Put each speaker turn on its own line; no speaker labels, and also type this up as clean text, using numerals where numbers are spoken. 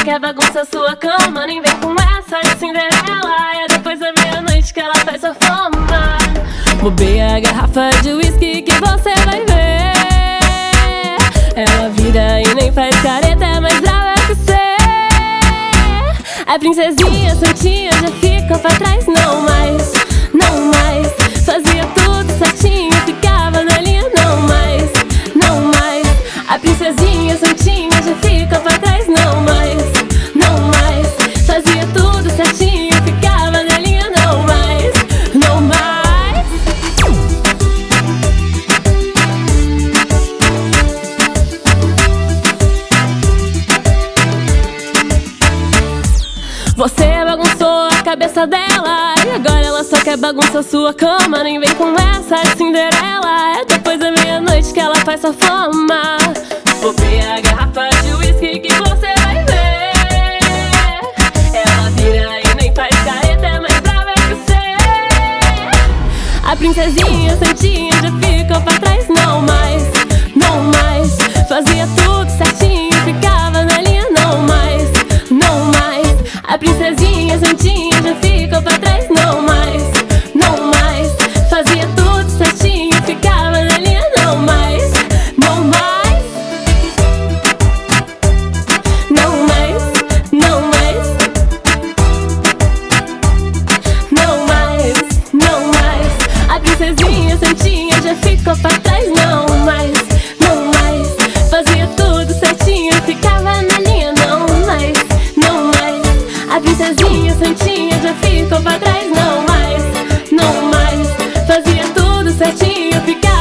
quer bagunça sua cama. Nem vem com essa de Cinderela. É depois da meia-noite que ela faz sua fama. Bobeia a garrafa de uísque que você vai ver. Ela vira e nem faz careta, é mais brava que você. A princesinha santinha já ficou pra trás. Não mais, não mais. Fazia tudo certinho, ficava na linha. Não mais, não mais. A princesinha santinha já ficou pra trás. Não mais, não mais. Fazia tudo certinho, ficava na linha. Não mais, não mais. Você bagunçou a cabeça dela e agora ela só quer bagunçar sua cama. Nem vem com essa de Cinderela. É depois da meia-noite que ela faz sua fama. Bobeia a garrafa de uísque que você vai ver. Ela vira e nem faz careta, é mais brava que você. A princesinha santinha já ficou pra trás. Não mais, não mais. Fazia tudo certinho, ficava na linha. Não mais, não mais. A princesinha santinha já ficou pra trás. Não mais, não mais. Fazia tudo certinho, ficava na linha. Não mais, não mais. Não mais, não mais. Não mais, não mais. A princesinha santinha já ficou pra trás. Não mais, não mais. Fazia tudo certinho, ficava na linha. Não mais, não mais. A princesinha santinha já ficou pra trás. Não mais, não mais. Fazia tudo certinho, ficava